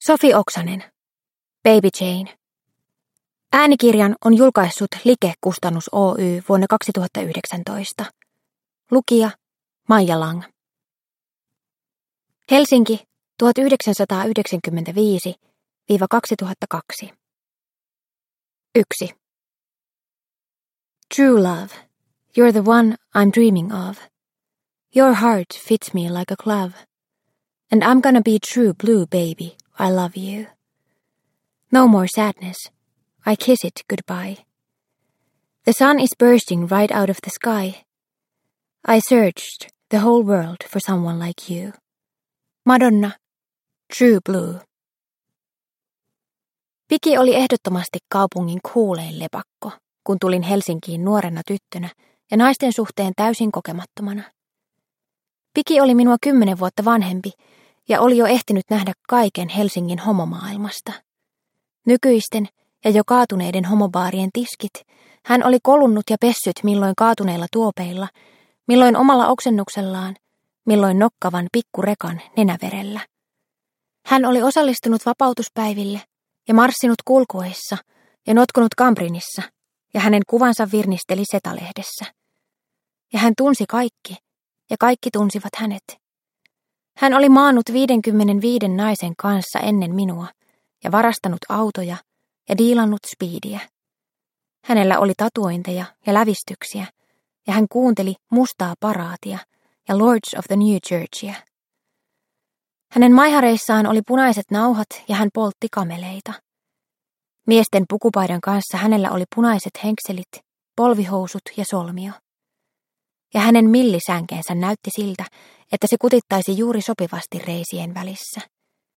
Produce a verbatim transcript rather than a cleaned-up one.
Sofi Oksanen. Baby Jane. Äänikirjan on julkaissut Like Kustannus Oy vuonna kaksituhattayhdeksäntoista. Lukija Maija Lang. Helsinki tuhatyhdeksänsataayhdeksänkymmentäviisi kaksituhattakaksi. yksi. True love, you're the one I'm dreaming of. Your heart fits me like a glove. And I'm gonna be true blue, baby, I love you. No more sadness, I kiss it goodbye. The sun is bursting right out of the sky. I searched the whole world for someone like you. Madonna, True Blue. Piki oli ehdottomasti kaupungin kuulein lepakko, kun tulin Helsinkiin nuorena tyttönä ja naisten suhteen täysin kokemattomana. Piki oli minua kymmenen vuotta vanhempi ja oli jo ehtinyt nähdä kaiken Helsingin homomaailmasta. Nykyisten ja jo kaatuneiden homobaarien tiskit hän oli kolunnut ja pessyt milloin kaatuneilla tuopeilla, milloin omalla oksennuksellaan, milloin nokkavan pikkurekan nenäverellä. Hän oli osallistunut vapautuspäiville ja marssinut kulkueissa ja notkunut Cambrinissa, ja hänen kuvansa virnisteli Seta-lehdessä. Ja hän tunsi kaikki, ja kaikki tunsivat hänet. Hän oli maannut viidenkymmenenviiden naisen kanssa ennen minua, ja varastanut autoja ja diilannut speediä. Hänellä oli tatuointeja ja lävistyksiä, ja hän kuunteli mustaa paraatia ja Lords of the New Churchia. Hänen maihareissaan oli punaiset nauhat ja hän poltti kameleita. Miesten pukupaidan kanssa hänellä oli punaiset henkselit, polvihousut ja solmio. Ja hänen millisänkeensä näytti siltä, että se kutittaisi juuri sopivasti reisien välissä.